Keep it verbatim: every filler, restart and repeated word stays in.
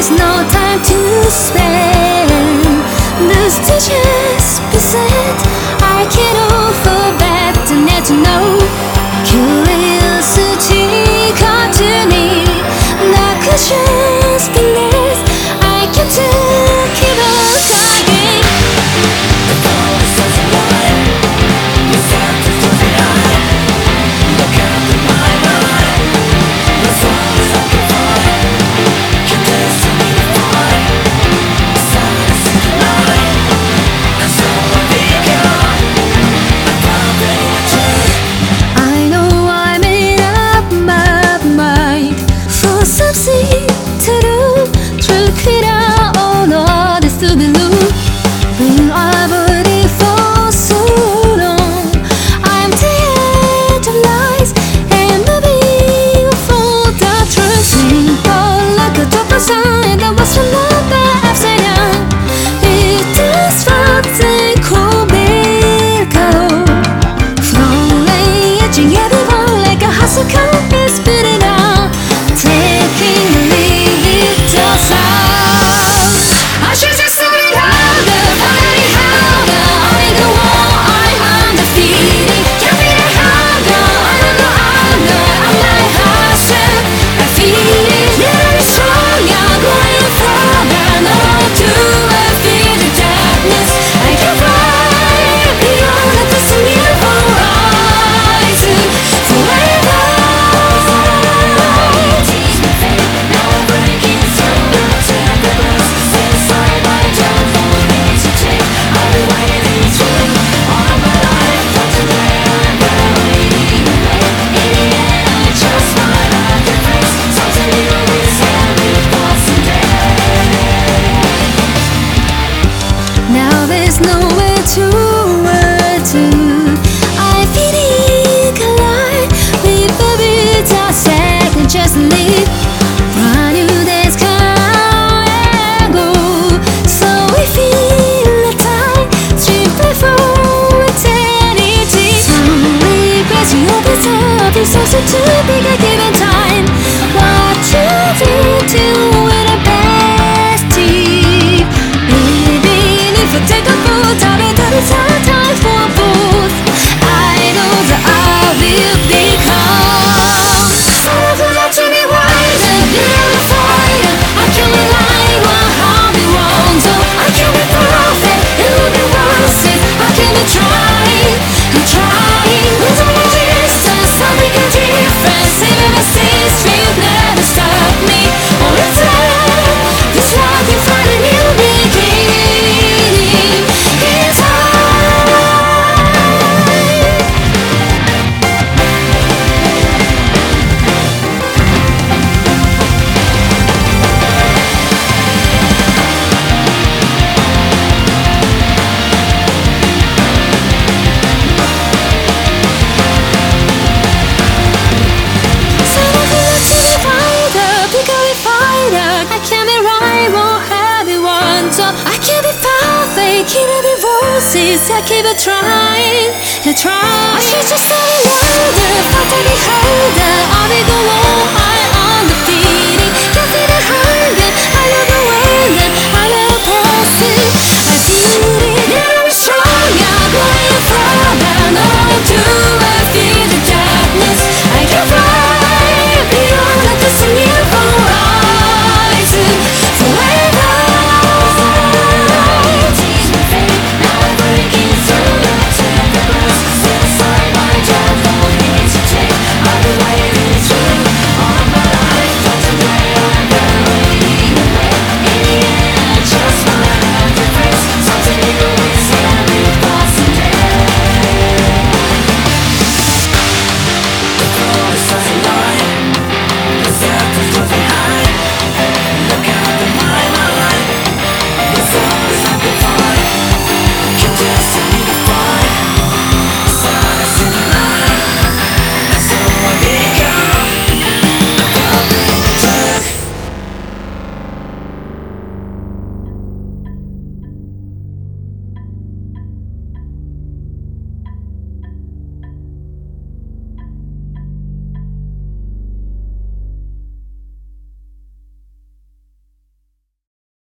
is no time to spend. The stitches beset, I can't offer back to net to know. Curiosity caught to me, the questions be less. I can take it all again. The phone says a lie. You said to do the eye. Look at the my mind. The soul is occupied. Can destiny defy? Silence in the night. And so I began. I found it in a tree. I know I made up my mind for something to do. Truth could I all of this to be loose. But I've waited for so long. I'm tired of lies and moving for the truth. Simple like a drop of sign that was from love but upside down. It does something cool, make falling, edging everyone like a hustle car is spitting out, taking the lead to sound. I should just say it louder, finally harder. I go on, I'm undefeated. Can't be the harder, I don't know harder. I'm like hustle, I feel it. Yeah, it's strong, I'm going further. No to I feel the darkness. I can fly beyond the distant horizon forever. Teach me faith, now I'm breaking through. Turn the glass, set aside my job. Follow me to take. I've been waiting through all my life. But today I'm barely away. In the end, I just smile at your face. Something you always had before someday. Now there's nowhere to run to. I feel it collide with the beats I second just leave. Brand new days come and go, so we feel the time strictly for eternity. Slowly pressing opens up, it's also too big a given time. What you do to it a best team. Even if I take a foot, I'll be done. It's our time for both. I know that I will become someone who to be wiser, beautified. I can rely on how we want, so I can be perfect. It will be worth it. I can be trying, I'm trying. With all my distance, I'll make a difference. Even my street never stop me. All the time, this life we find a new beginning. It's time. Someone who wants to be fighter, become a fighter. I can't be right, won't have it one. So I can't be perfect, can't be voices. I keep it trying, and trying. I should just say louder, fight to be harder.